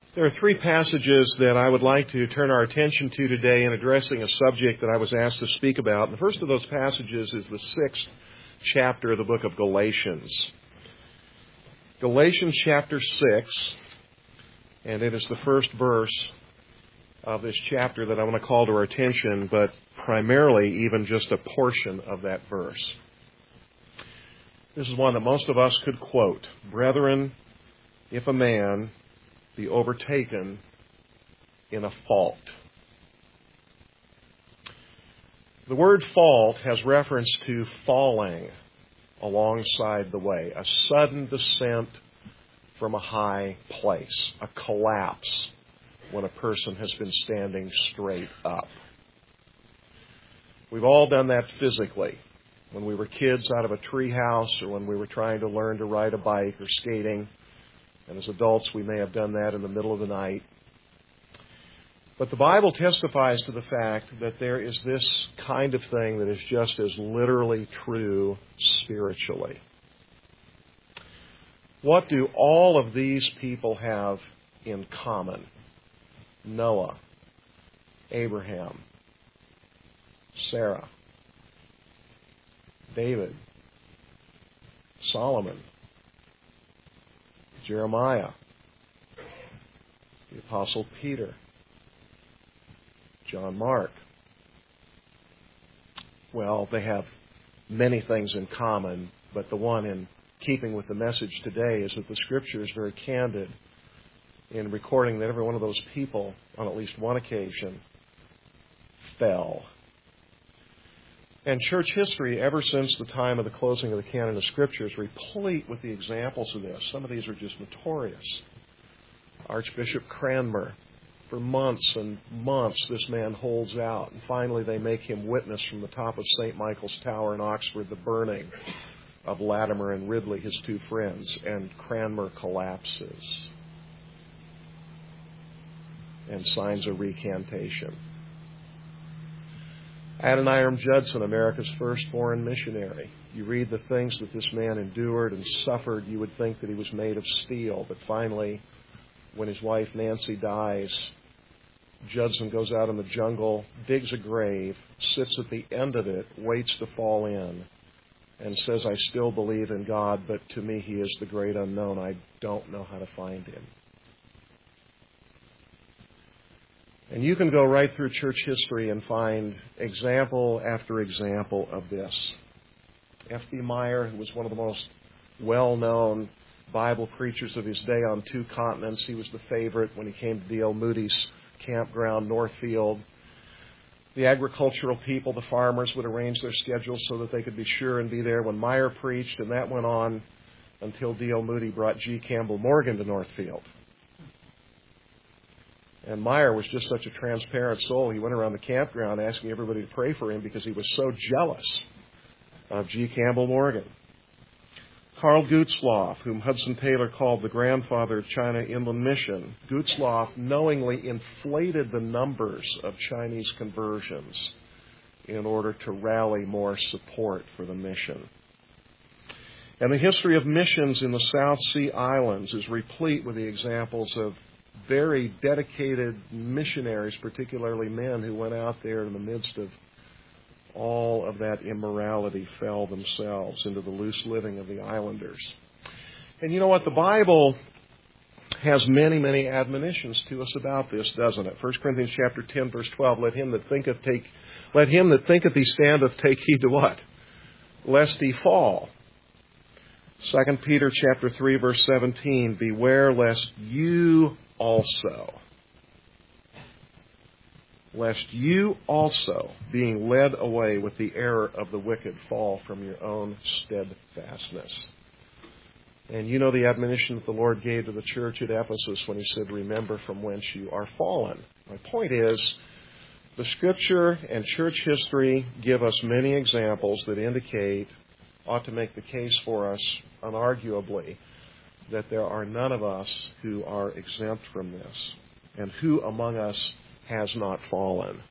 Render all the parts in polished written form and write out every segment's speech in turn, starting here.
There are three passages that I would like to turn our attention to today in addressing a subject that I was asked to speak about. And the first of those passages is the 6th chapter of the book of Galatians. Galatians chapter 6, and it is the first verse of this chapter that I want to call to our attention, but primarily even just a portion of that verse. This is one that most of us could quote. Brethren, if a man be overtaken in a fault. The word fault has reference to falling alongside the way, a sudden descent from a high place, a collapse when a person has been standing straight up. We've all done that physically. When we were kids out of a treehouse, or when we were trying to learn to ride a bike or skating. And as adults, we may have done that in the middle of the night. But the Bible testifies to the fact that there is this kind of thing that is just as literally true spiritually. What do all of these people have in common? Noah, Abraham, Sarah, David, Solomon, Jeremiah, the Apostle Peter, John Mark. Well, they have many things in common, but the one in keeping with the message today is that the Scripture is very candid in recording that every one of those people, on at least one occasion, fell. And church history, ever since the time of the closing of the canon of Scripture, is replete with the examples of this. Some of these are just notorious. Archbishop Cranmer, for months and months, this man holds out. And finally, they make him witness from the top of St. Michael's Tower in Oxford the burning of Latimer and Ridley, his two friends. And Cranmer collapses and signs a recantation. Adoniram Judson, America's first foreign missionary. You read the things that this man endured and suffered, you would think that he was made of steel. But finally, when his wife Nancy dies, Judson goes out in the jungle, digs a grave, sits at the end of it, waits to fall in, and says, I still believe in God, but to me he is the great unknown. I don't know how to find him. And you can go right through church history and find example after example of this. F.B. Meyer, who was one of the most well-known Bible preachers of his day on two continents, he was the favorite when he came to D.L. Moody's campground, Northfield. The agricultural people, the farmers, would arrange their schedules so that they could be sure and be there when Meyer preached, and that went on until D.L. Moody brought G. Campbell Morgan to Northfield. And Meyer was just such a transparent soul. He went around the campground asking everybody to pray for him because he was so jealous of G. Campbell Morgan. Carl Gutzlaff, whom Hudson Taylor called the grandfather of China Inland Mission, Gutzlaff knowingly inflated the numbers of Chinese conversions in order to rally more support for the mission. And the history of missions in the South Sea Islands is replete with the examples of very dedicated missionaries, particularly men who went out there in the midst of all of that immorality, fell themselves into the loose living of the islanders. And you know what? The Bible has many, many admonitions to us about this, doesn't it? 1 Corinthians chapter 10, verse 12, let him that thinketh he standeth take heed to what? Lest he fall. 2 Peter chapter 3, verse 17, beware lest you also, being led away with the error of the wicked, fall from your own steadfastness. And you know the admonition that the Lord gave to the church at Ephesus when he said, remember from whence you are fallen. My point is, the Scripture and church history give us many examples that ought to make the case for us, unarguably, that there are none of us who are exempt from this. And who among us has not fallen?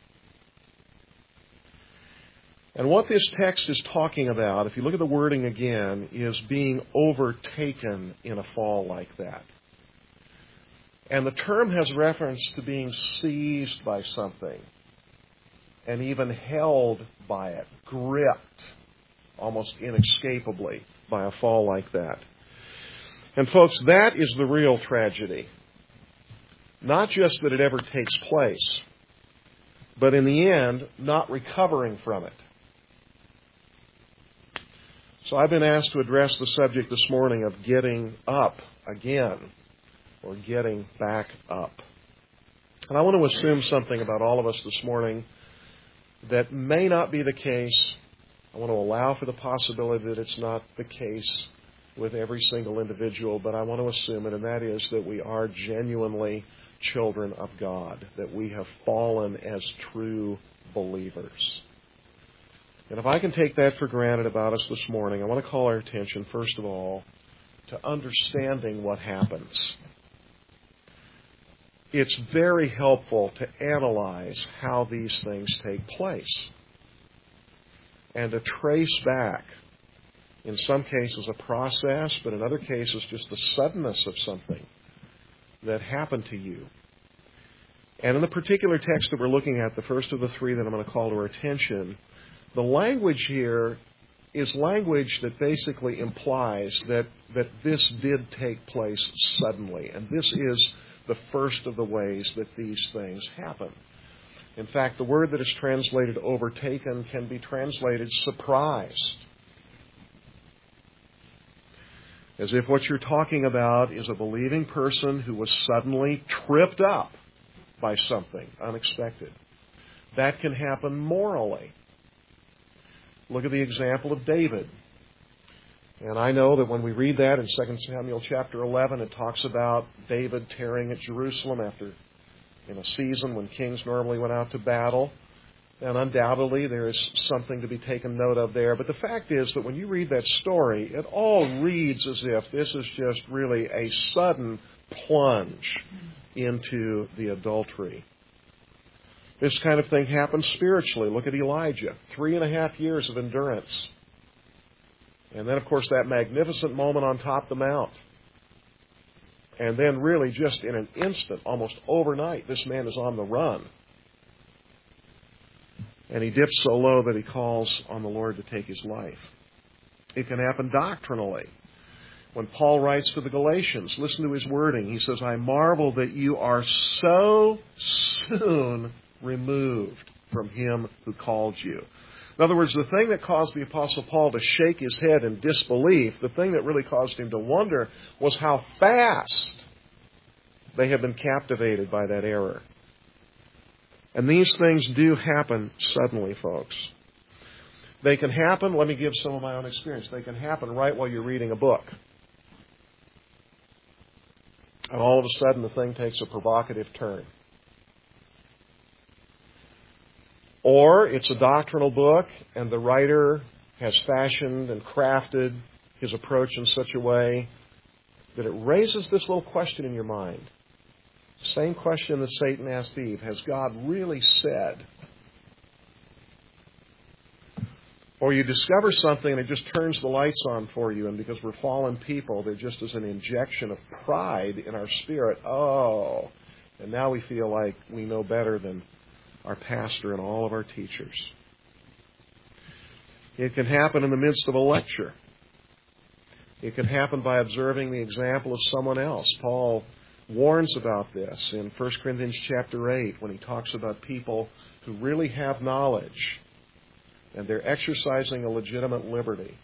And what this text is talking about, if you look at the wording again, is being overtaken in a fall like that. And the term has reference to being seized by something and even held by it, gripped almost inescapably by a fall like that. And folks, that is the real tragedy. Not just that it ever takes place, but in the end, not recovering from it. So I've been asked to address the subject this morning of getting up again, or getting back up. And I want to assume something about all of us this morning that may not be the case. I want to allow for the possibility that it's not the case with every single individual, but I want to assume it, and that is that we are genuinely children of God, that we have fallen as true believers. And if I can take that for granted about us this morning, I want to call our attention, first of all, to understanding what happens. It's very helpful to analyze how these things take place and to trace back, in some cases, a process, but in other cases, just the suddenness of something that happened to you. And in the particular text that we're looking at, the first of the three that I'm going to call to our attention, the language here is language that basically implies that this did take place suddenly. And this is the first of the ways that these things happen. In fact, the word that is translated overtaken can be translated surprised. As if what you're talking about is a believing person who was suddenly tripped up by something unexpected. That can happen morally. Look at the example of David. And I know that when we read that in 2 Samuel chapter 11, it talks about David tearing at Jerusalem in a season when kings normally went out to battle. And undoubtedly there is something to be taken note of there. But the fact is that when you read that story, it all reads as if this is just really a sudden plunge into the adultery. This kind of thing happens spiritually. Look at Elijah. 3.5 years of endurance. And then, of course, that magnificent moment on top of the mount. And then really just in an instant, almost overnight, this man is on the run. And he dips so low that he calls on the Lord to take his life. It can happen doctrinally. When Paul writes to the Galatians, listen to his wording. He says, I marvel that you are so soon removed from him who called you. In other words, the thing that caused the Apostle Paul to shake his head in disbelief, the thing that really caused him to wonder, was how fast they had been captivated by that error. And these things do happen suddenly, folks. They can happen, let me give some of my own experience, they can happen right while you're reading a book. And all of a sudden the thing takes a provocative turn. Or it's a doctrinal book and the writer has fashioned and crafted his approach in such a way that it raises this little question in your mind. Same question that Satan asked Eve. Has God really said? Or you discover something and it just turns the lights on for you, and because we're fallen people, there just is an injection of pride in our spirit. Oh, and now we feel like we know better than our pastor and all of our teachers. It can happen in the midst of a lecture. It can happen by observing the example of someone else. Paul warns about this in 1 Corinthians chapter 8 when he talks about people who really have knowledge and they're exercising a legitimate liberty.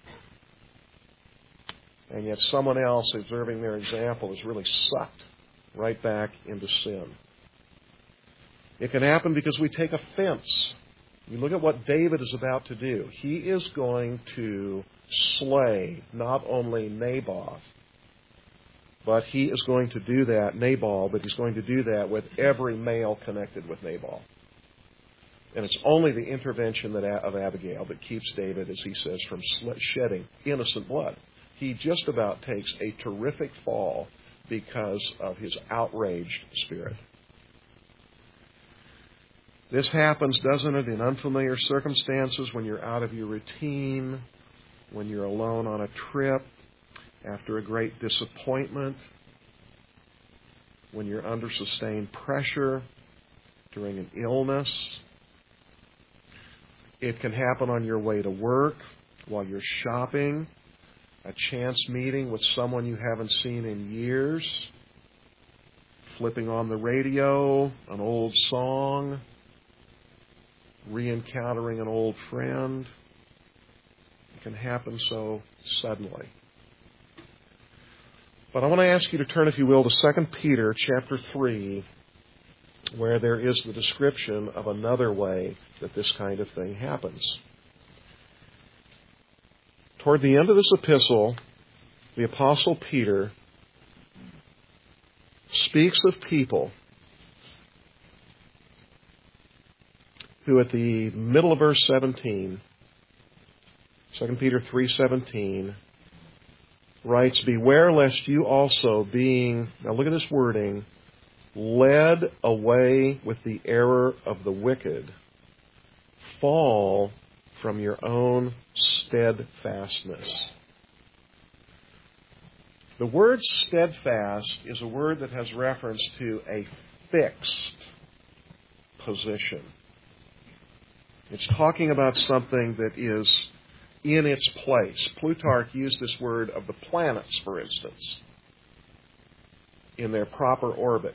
And yet someone else observing their example is really sucked right back into sin. It can happen because we take offense. You look at what David is about to do. He is going to slay not only Naboth, but he is going to do that, Nabal, but he's going to do that with every male connected with Nabal. And it's only the intervention of Abigail that keeps David, as he says, from shedding innocent blood. He just about takes a terrific fall because of his outraged spirit. This happens, doesn't it, in unfamiliar circumstances, when you're out of your routine, when you're alone on a trip, after a great disappointment. when you're under sustained pressure, during an illness. It can happen on your way to work, while you're shopping, a chance meeting with someone you haven't seen in years, flipping on the radio, an old song, re-encountering an old friend. It can happen so suddenly. But I want to ask you to turn, if you will, to 2 Peter chapter 3, where there is the description of another way that this kind of thing happens. Toward the end of this epistle, the Apostle Peter speaks of people who, at the middle of verse 17, 2 Peter 3:17, writes, "Beware lest you also being," now look at this wording, "led away with the error of the wicked, fall from your own steadfastness." The word steadfast is a word that has reference to a fixed position. It's talking about something that is in its place. Plutarch used this word of the planets, for instance, in their proper orbit.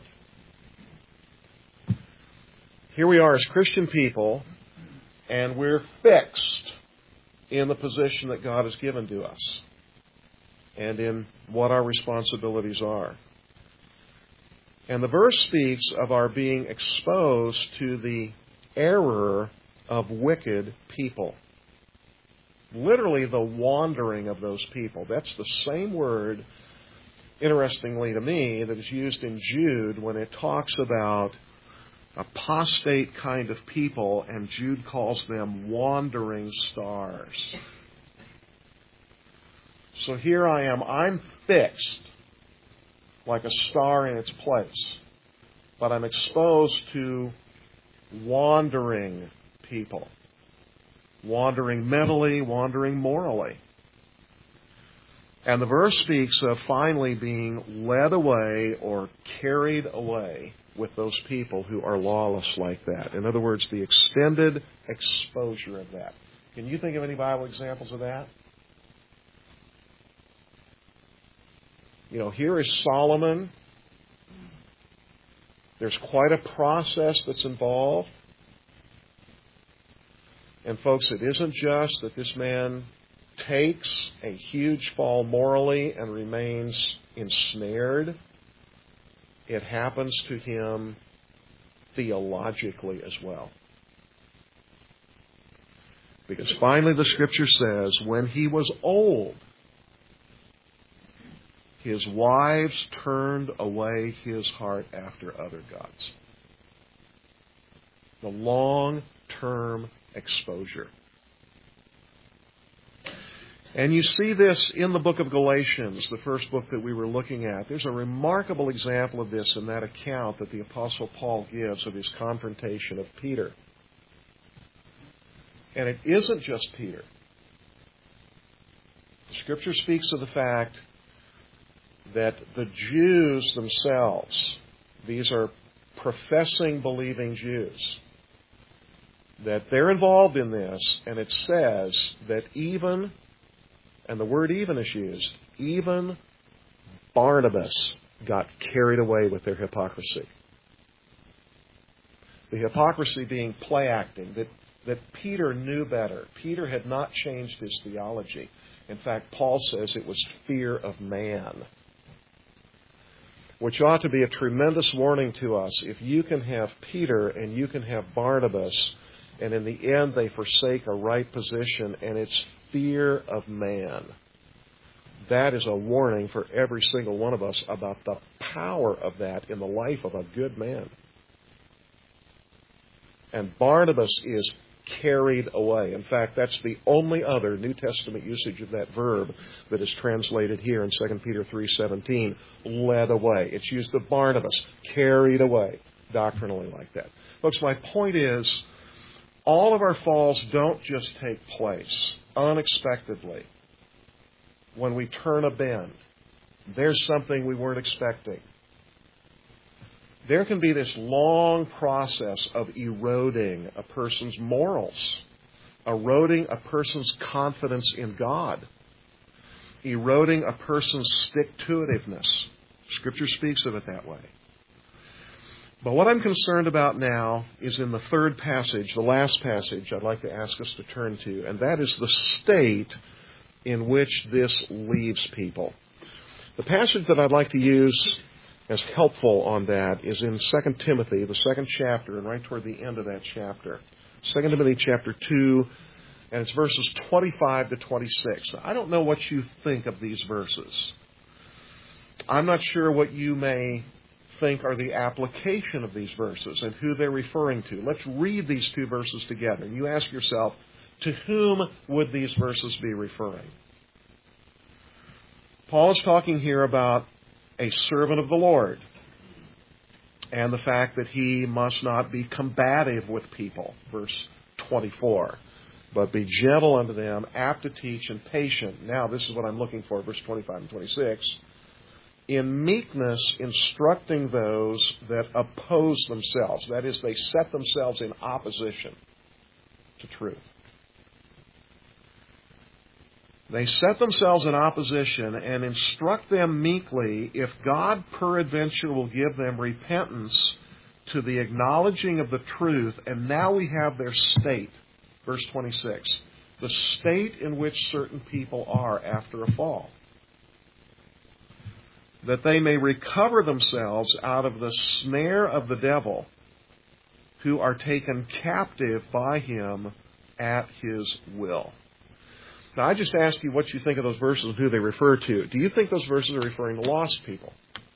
Here we are as Christian people, and we're fixed in the position that God has given to us and in what our responsibilities are. And the verse speaks of our being exposed to the error of wicked people. Literally, the wandering of those people. That's the same word, interestingly to me, that is used in Jude when it talks about apostate kind of people, and Jude calls them wandering stars. So here I am. I'm fixed like a star in its place, but I'm exposed to wandering people. Wandering mentally, wandering morally. And the verse speaks of finally being led away or carried away with those people who are lawless like that. In other words, the extended exposure of that. Can you think of any Bible examples of that? You know, here is Solomon. There's quite a process that's involved. And folks, it isn't just that this man takes a huge fall morally and remains ensnared. It happens to him theologically as well. Because finally the Scripture says, when he was old, his wives turned away his heart after other gods. The long-term exposure. And you see this in the book of Galatians, the first book that we were looking at. There's a remarkable example of this in that account that the Apostle Paul gives of his confrontation of Peter. And it isn't just Peter. Scripture speaks of the fact that the Jews themselves, these are professing, believing Jews, that they're involved in this, and it says that even, and the word even is used, even Barnabas got carried away with their hypocrisy. The hypocrisy being play acting, that Peter knew better. Peter had not changed his theology. In fact, Paul says it was fear of man, which ought to be a tremendous warning to us. If you can have Peter and you can have Barnabas, and in the end they forsake a right position, and it's fear of man, that is a warning for every single one of us about the power of that in the life of a good man. And Barnabas is carried away. In fact, that's the only other New Testament usage of that verb that is translated here in 2 Peter 3:17, led away. It's used of Barnabas, carried away, doctrinally like that. Folks, my point is, all of our falls don't just take place unexpectedly when we turn a bend. There's something we weren't expecting. there can be this long process of eroding a person's morals, eroding a person's confidence in God, eroding a person's stick-to-itiveness. Scripture speaks of it that way. But what I'm concerned about now is in the third passage, the last passage I'd like to ask us to turn to, and that is the state in which this leaves people. The passage that I'd like to use as helpful on that is in 2 Timothy, the second chapter, and right toward the end of that chapter. 2 Timothy chapter 2, and it's verses 25 to 26. Now, I don't know what you think of these verses. I'm not sure what you may think are the application of these verses and who they're referring to. Let's read these two verses together. And you ask yourself, to whom would these verses be referring? Paul is talking here about a servant of the Lord and the fact that he must not be combative with people, verse 24, but be gentle unto them, apt to teach, and patient. Now, this is what I'm looking for, verse 25 and 26. In meekness, instructing those that oppose themselves. That is, they set themselves in opposition to truth. They set themselves in opposition and instruct them meekly if God peradventure will give them repentance to the acknowledging of the truth. And now we have their state. Verse 26. The state in which certain people are after a fall. That they may recover themselves out of the snare of the devil, who are taken captive by him at his will. Now, I just ask you what you think of those verses and who they refer to. Do you think those verses are referring to lost people?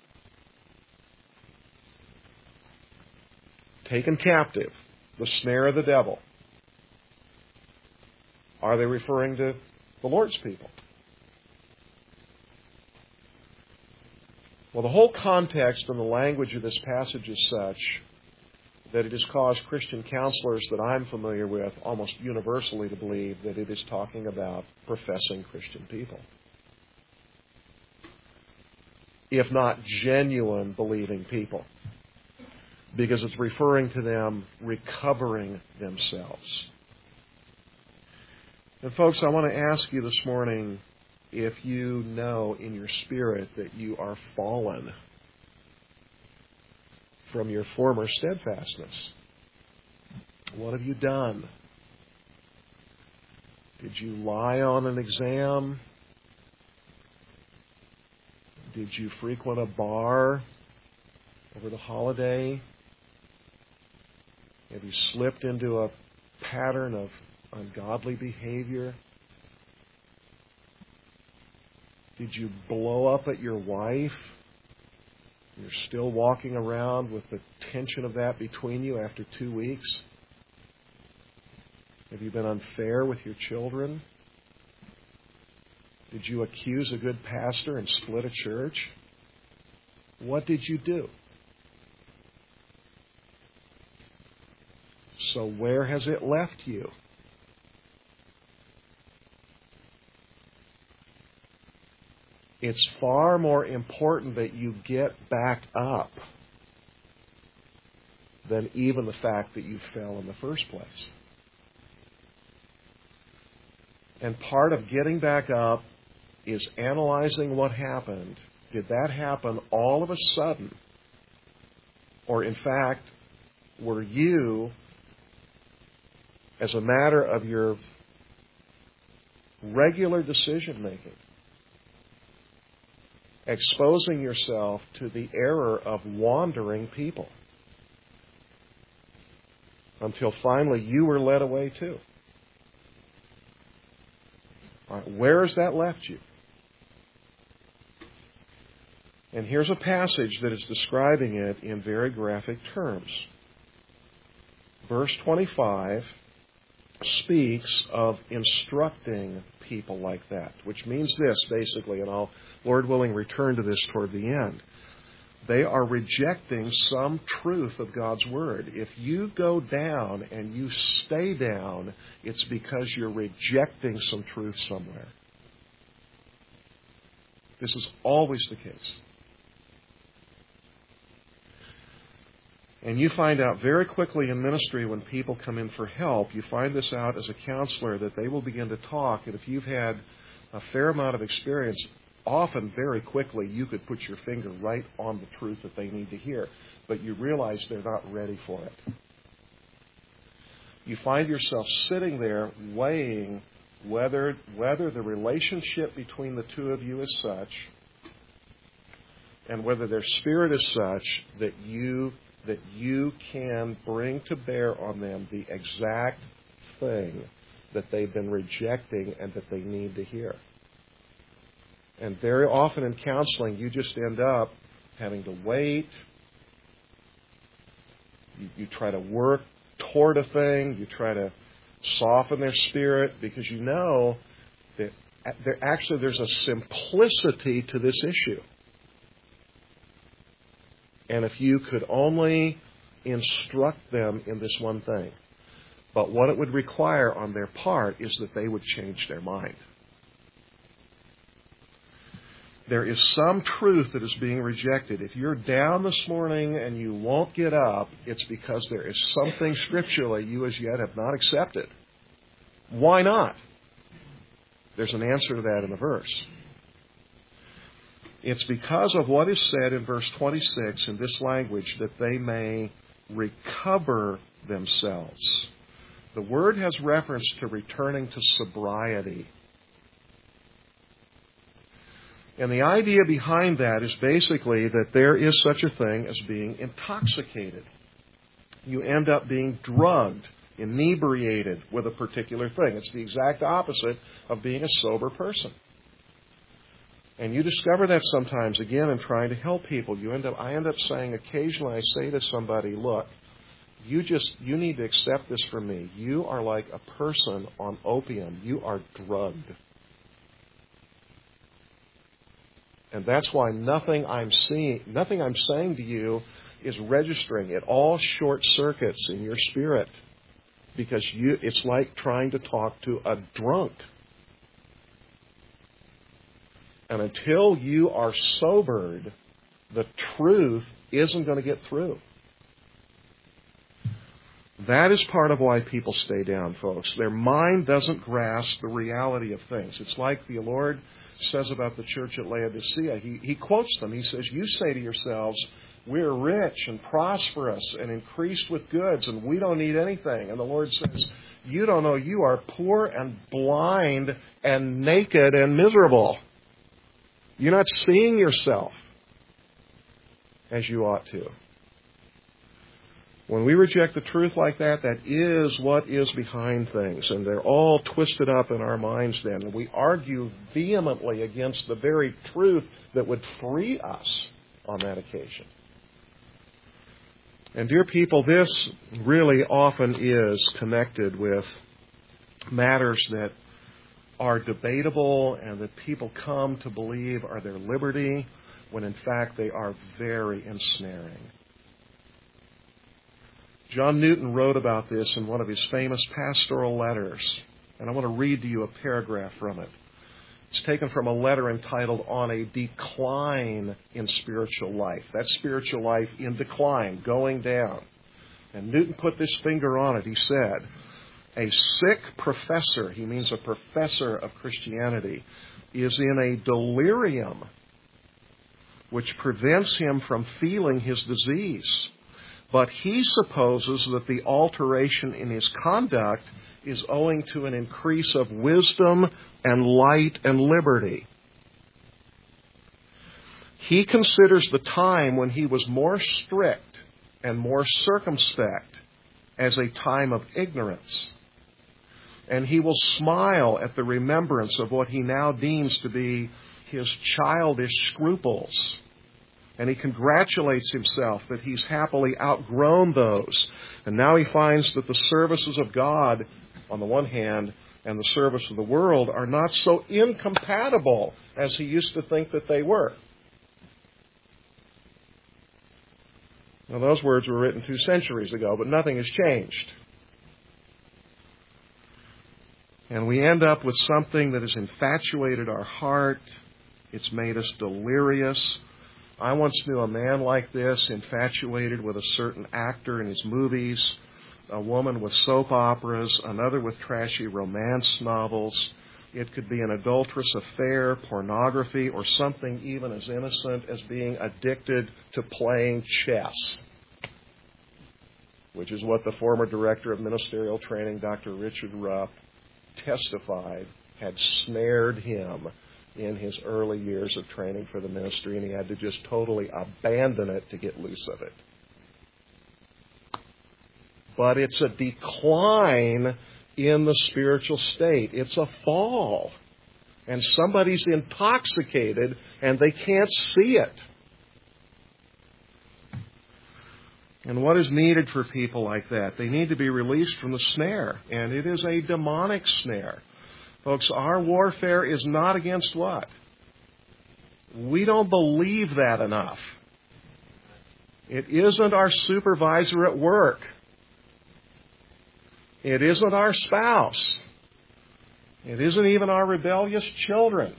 Taken captive, the snare of the devil. Are they referring to the Lord's people? Well, the whole context and the language of this passage is such that it has caused Christian counselors that I'm familiar with almost universally to believe that it is talking about professing Christian people. If not genuine believing people. Because it's referring to them recovering themselves. And folks, I want to ask you this morning, if you know in your spirit that you are fallen from your former steadfastness. What have you done? Did you lie on an exam? Did you frequent a bar over the holiday? Have you slipped into a pattern of ungodly behavior? Did you blow up at your wife? You're still walking around with the tension of that between you after 2 weeks? Have you been unfair with your children? Did you accuse a good pastor and split a church? What did you do? So where has it left you? It's far more important that you get back up than even the fact that you fell in the first place. And part of getting back up is analyzing what happened. Did that happen all of a sudden? Or in fact, were you, as a matter of your regular decision making, exposing yourself to the error of wandering people until finally you were led away too? All right, where has that left you? And here's a passage that is describing it in very graphic terms. Verse 25 speaks of instructing people like that, which means this, basically, and I'll, Lord willing, return to this toward the end. They are rejecting some truth of God's Word. If you go down and you stay down, it's because you're rejecting some truth somewhere. This is always the case. And you find out very quickly in ministry when people come in for help, you find this out as a counselor, that they will begin to talk. And if you've had a fair amount of experience, often very quickly you could put your finger right on the truth that they need to hear. But you realize they're not ready for it. You find yourself sitting there weighing whether the relationship between the two of you is such, and whether their spirit is such that you can bring to bear on them the exact thing that they've been rejecting and that they need to hear. And very often in counseling, you just end up having to wait. You try to work toward a thing. You try to soften their spirit because you know that there's a simplicity to this issue. And if you could only instruct them in this one thing. But what it would require on their part is that they would change their mind. There is some truth that is being rejected. If you're down this morning and you won't get up, it's because there is something scripturally you as yet have not accepted. Why not? There's an answer to that in the verse. It's because of what is said in verse 26 in this language that they may recover themselves. The word has reference to returning to sobriety. And the idea behind that is basically that there is such a thing as being intoxicated. You end up being drugged, inebriated with a particular thing. It's the exact opposite of being a sober person. And you discover that sometimes, again, in trying to help people. I end up saying, occasionally I say to somebody, look, you need to accept this from me. You are like a person on opium. You are drugged. And that's why nothing I'm saying to you is registering. It all short circuits in your spirit. Because it's like trying to talk to a drunk. And until you are sobered, the truth isn't going to get through. That is part of why people stay down, folks. Their mind doesn't grasp the reality of things. It's like the Lord says about the church at Laodicea. He quotes them. He says, you say to yourselves, we're rich and prosperous and increased with goods, and we don't need anything. And the Lord says, you don't know, you are poor and blind and naked and miserable. You're not seeing yourself as you ought to. When we reject the truth like that, that is what is behind things. And they're all twisted up in our minds then. And we argue vehemently against the very truth that would free us on that occasion. And dear people, this really often is connected with matters that are debatable and that people come to believe are their liberty, when in fact they are very ensnaring. John Newton wrote about this in one of his famous pastoral letters, and I want to read to you a paragraph from it. It's taken from a letter entitled On a Decline in Spiritual Life. That's spiritual life in decline, going down. And Newton put this finger on it. He said, a sick professor, he means a professor of Christianity, is in a delirium which prevents him from feeling his disease. But he supposes that the alteration in his conduct is owing to an increase of wisdom and light and liberty. He considers the time when he was more strict and more circumspect as a time of ignorance. And he will smile at the remembrance of what he now deems to be his childish scruples. And he congratulates himself that he's happily outgrown those. And now he finds that the services of God, on the one hand, and the service of the world are not so incompatible as he used to think that they were. Now, those words were written 2 centuries ago, but nothing has changed. And we end up with something that has infatuated our heart. It's made us delirious. I once knew a man like this, infatuated with a certain actor in his movies, a woman with soap operas, another with trashy romance novels. It could be an adulterous affair, pornography, or something even as innocent as being addicted to playing chess, which is what the former director of ministerial training, Dr. Richard Ruff, testified had snared him in his early years of training for the ministry, and he had to just totally abandon it to get loose of it. But it's a decline in the spiritual state. It's a fall. And somebody's intoxicated and they can't see it. And what is needed for people like that? They need to be released from the snare. And it is a demonic snare. Folks, our warfare is not against what? We don't believe that enough. It isn't our supervisor at work. It isn't our spouse. It isn't even our rebellious children.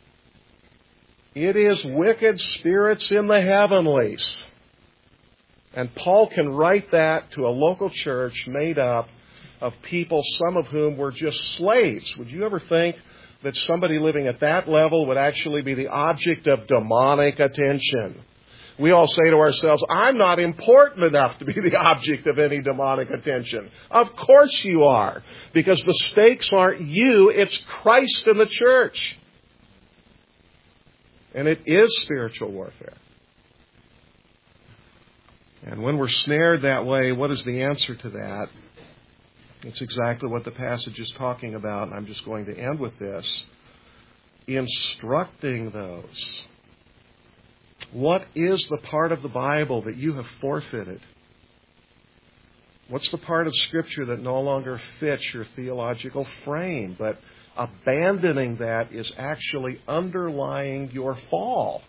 It is wicked spirits in the heavenlies. And Paul can write that to a local church made up of people, some of whom were just slaves. Would you ever think that somebody living at that level would actually be the object of demonic attention? We all say to ourselves, I'm not important enough to be the object of any demonic attention. Of course you are, because the stakes aren't you, it's Christ and the church. And it is spiritual warfare. And when we're snared that way, what is the answer to that? It's exactly what the passage is talking about, and I'm just going to end with this. Instructing those. What is the part of the Bible that you have forfeited? What's the part of Scripture that no longer fits your theological frame? But abandoning that is actually underlying your fall.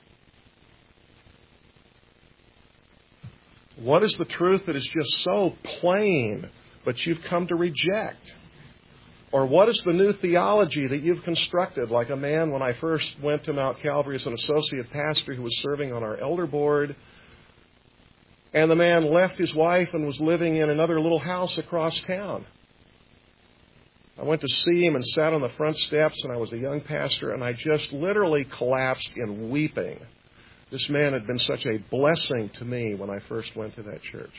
What is the truth that is just so plain, but you've come to reject? Or what is the new theology that you've constructed? Like a man, when I first went to Mount Calvary as an associate pastor who was serving on our elder board, and the man left his wife and was living in another little house across town. I went to see him and sat on the front steps, and I was a young pastor, and I just literally collapsed in weeping. This man had been such a blessing to me when I first went to that church.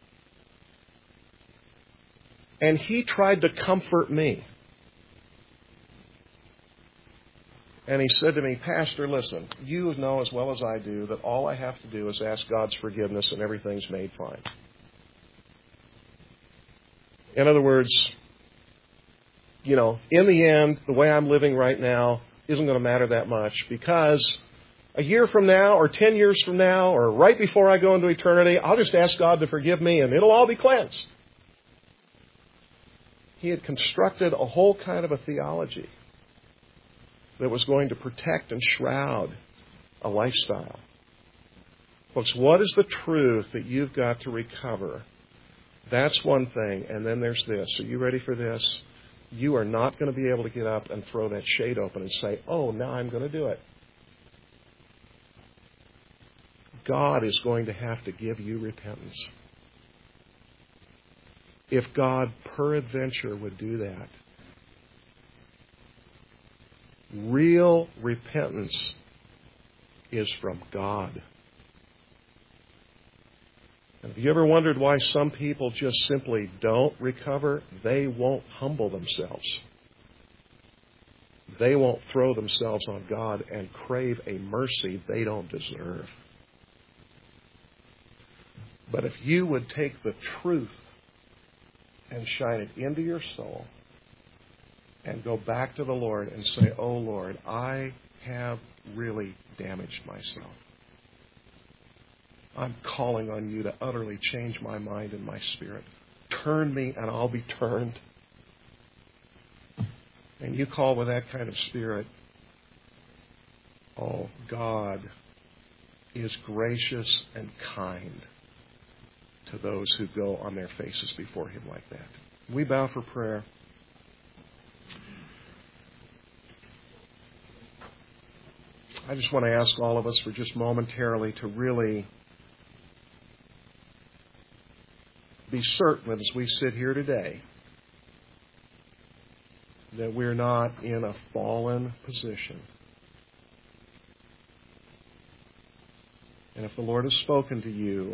And he tried to comfort me. And he said to me, Pastor, listen, you know as well as I do that all I have to do is ask God's forgiveness and everything's made fine. In other words, in the end, the way I'm living right now isn't going to matter that much, because a year from now or 10 years from now or right before I go into eternity, I'll just ask God to forgive me and it'll all be cleansed. He had constructed a whole kind of a theology that was going to protect and shroud a lifestyle. Folks, what is the truth that you've got to recover? That's one thing. And then there's this. Are you ready for this? You are not going to be able to get up and throw that shade open and say, oh, now I'm going to do it. God is going to have to give you repentance. If God peradventure would do that. Real repentance is from God. And have you ever wondered why some people just simply don't recover? They won't humble themselves. They won't throw themselves on God and crave a mercy they don't deserve. But if you would take the truth and shine it into your soul and go back to the Lord and say, oh, Lord, I have really damaged myself. I'm calling on you to utterly change my mind and my spirit. Turn me and I'll be turned. And you call with that kind of spirit, oh, God is gracious and kind to those who go on their faces before Him like that. We bow for prayer. I just want to ask all of us for just momentarily to really be certain that as we sit here today, that we're not in a fallen position. And if the Lord has spoken to you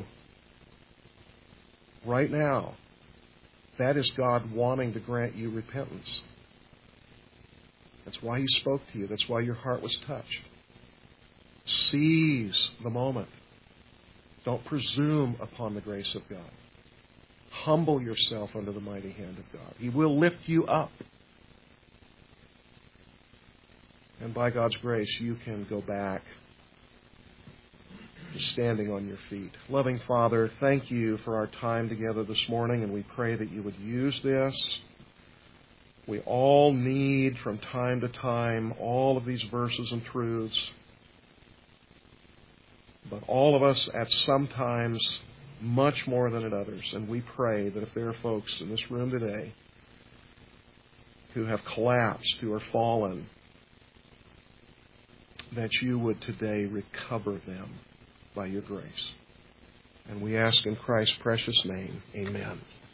right now, that is God wanting to grant you repentance. That's why He spoke to you. That's why your heart was touched. Seize the moment. Don't presume upon the grace of God. Humble yourself under the mighty hand of God. He will lift you up. And by God's grace, you can go back to standing on your feet. Loving Father, thank you for our time together this morning, and we pray that you would use this. We all need from time to time all of these verses and truths. But all of us at some times much more than at others. And we pray that if there are folks in this room today who have collapsed, who are fallen, that you would today recover them by your grace. And we ask in Christ's precious name, amen.